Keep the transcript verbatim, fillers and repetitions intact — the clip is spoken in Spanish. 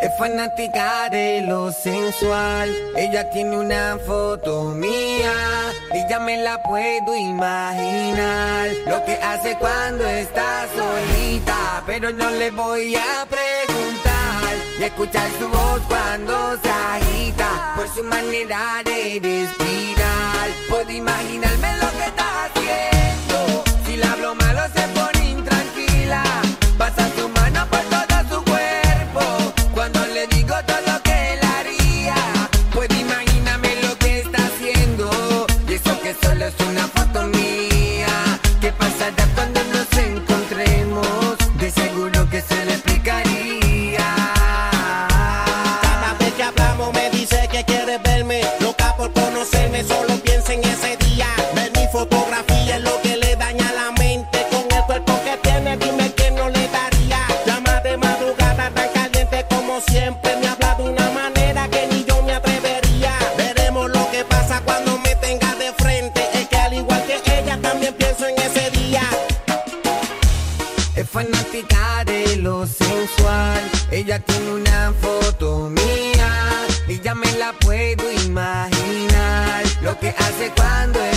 Es fanática de lo sensual. Ella tiene una foto mía y ya me la puedo imaginar. Lo que hace cuando está solita, pero no le voy a preguntar. Y escuchar su voz cuando se agita, por su manera de respirar. Puedo imaginarme lo que está haciendo. Si le hablo malo se pone intranquila. Pasa su mano por todo su cuerpo cuando le digo todo lo que él haría. Puedo imaginarme lo que está haciendo. Y eso que solo es una foto mía. ¿Qué pasará cuando nos encontremos? De seguro que se le explicaría. Cada vez que hablamos me dice que quiere verme. Loca por conocerme, solo piensa en ese día. Ver mi fotografía es lo que le daña la mente. Con el cuerpo que tiene, dime que no le daría. Llama de madrugada tan caliente como siempre. Me habla de una manera que ni yo me atrevería. Veremos lo que pasa cuando me tenga de frente. Es que al igual que ella también pienso en ese día. Es fanática de lo sensual. Ella tiene una foto mía y ya me la puedo imaginar. Lo que hace cuando